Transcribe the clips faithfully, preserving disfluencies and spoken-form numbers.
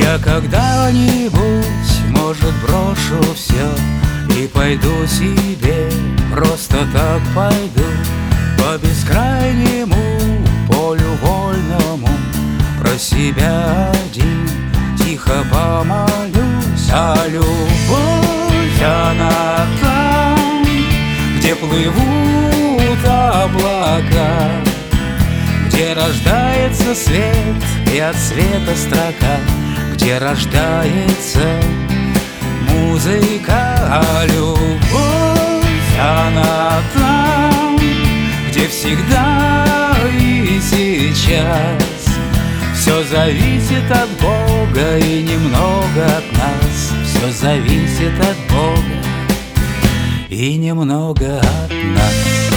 Я когда-нибудь, может, брошу все и пойду себе, просто так пойду по бескрайнему полю вольному, про себя один тихо помолюсь. А любовь, она там, где плывут облака, где рождается свет и от света строка, где рождается музыка. А любовь, она там, где всегда и сейчас все зависит от Бога и немного от нас. Все зависит от Бога и немного от нас.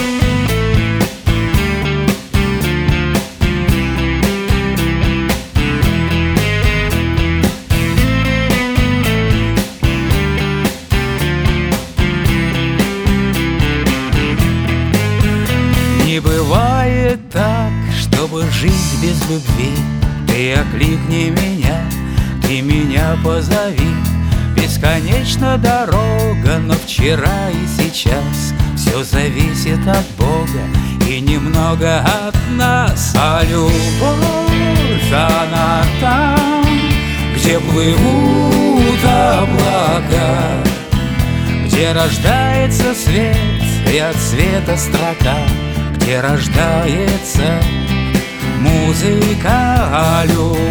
Не бывает так, чтобы жить без любви. Ты окликни меня, ты меня позови. Бесконечна дорога, но вчера и сейчас все зависит от Бога и немного от нас. А любовь, она там, где плывут облака, где рождается свет и от света строка, где рождается музыка. А любовь,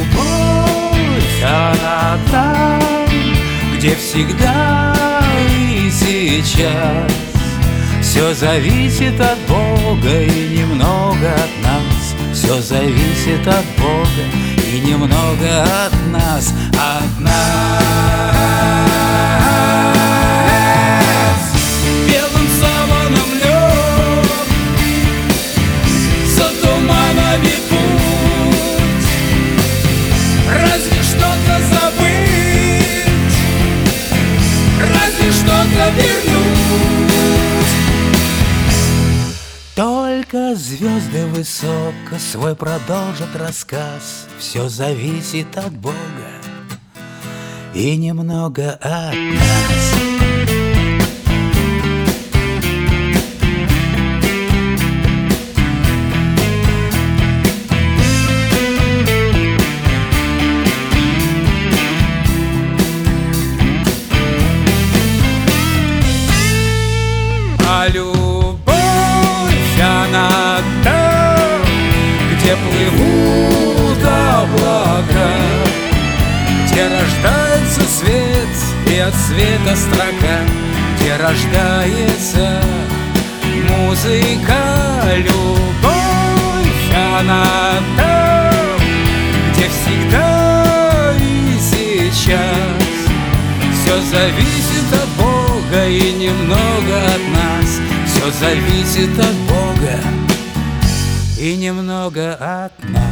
она там, где всегда и сейчас все зависит от Бога и немного от нас. Все зависит от Бога и немного от нас. От нас. Белым саваном лёг за туманами путь. Разве что-то забыть, разве что-то вернуть. Только звезды высоко свой продолжат рассказ. Все зависит от Бога и немного от нас. А любовь, она там, где плывут облака, где рождается свет и от света строка, где рождается музыка. Любовь, она там, где всегда и сейчас все зависит от Бога и немного от нас. Все зависит от Бога и немного от нас.